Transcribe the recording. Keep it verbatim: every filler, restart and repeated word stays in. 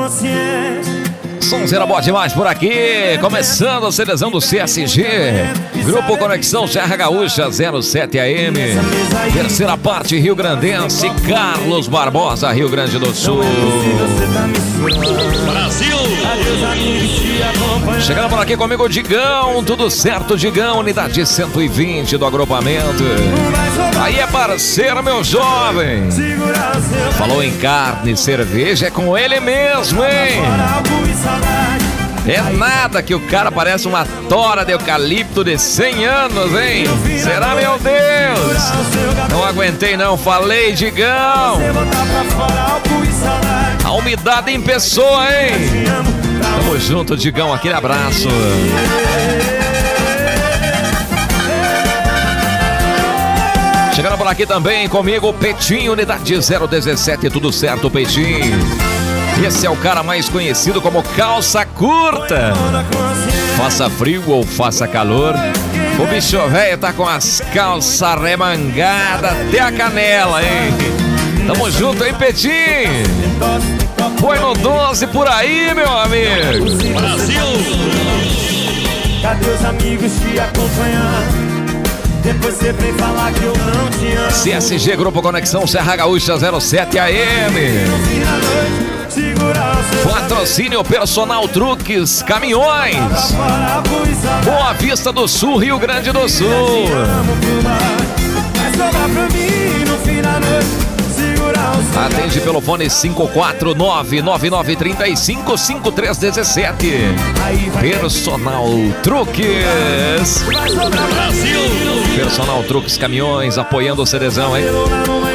Sonzeira boa demais por aqui, começando a seleção do C S G, Grupo Conexão Serra Gaúcha zero sete A M, terceira parte Rio Grandense, Carlos Barbosa, Rio Grande do Sul. Brasil! Chegando por aqui comigo o Digão, tudo certo Digão, unidade cento e vinte do agrupamento. Aí é parceiro, meu jovem. Falou em carne e cerveja, é com ele mesmo, hein? É nada que o cara parece uma tora de eucalipto de cem anos, hein? Será, meu Deus? Não aguentei não, falei, Digão. A umidade em pessoa, hein? Tamo junto, Digão, aquele abraço. Chegando por aqui também comigo, Petinho, unidade zero dezessete, tudo certo, Petinho. Esse é o cara mais conhecido como calça curta. Faça frio ou faça calor, o bicho velho tá com as calças remangadas até a canela, hein? Tamo junto, hein, Petinho? Foi no doze por aí, meu amigo. Brasil! Cadê os amigos te acompanhar? Depois você vem falar que eu não te amo. C S G Grupo Conexão Serra Gaúcha zero sete A M. Patrocínio Personal Truques Caminhões, Boa Vista do Sul, Rio Grande do Sul. Atende pelo fone cinco quatro nove nove nove três cinco cinco três um sete. Personal Truques Brasil. Personal Truques Caminhões apoiando o Cerezão, hein?